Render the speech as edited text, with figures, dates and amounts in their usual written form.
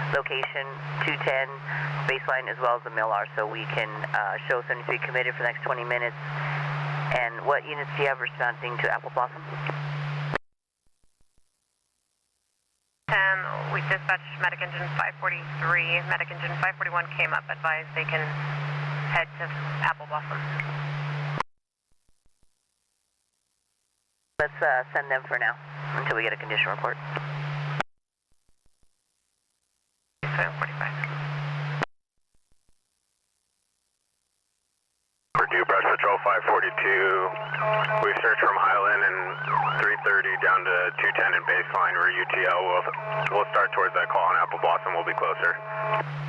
location, 210 baseline, as well as the MILR, so we can show 73 committed for the next 20 minutes. And what units do you have responding to Apple Blossom? 10, we dispatched medic engine 543. Medic engine 541 came up, advised they can head to Apple Blossom. Let's send them for now until we get a condition report. 745. Purdue Brush Patrol 542. We searched from Highland and 330 down to 210 in baseline. We're UTL. We'll start towards that call on Apple Blossom. We'll be closer.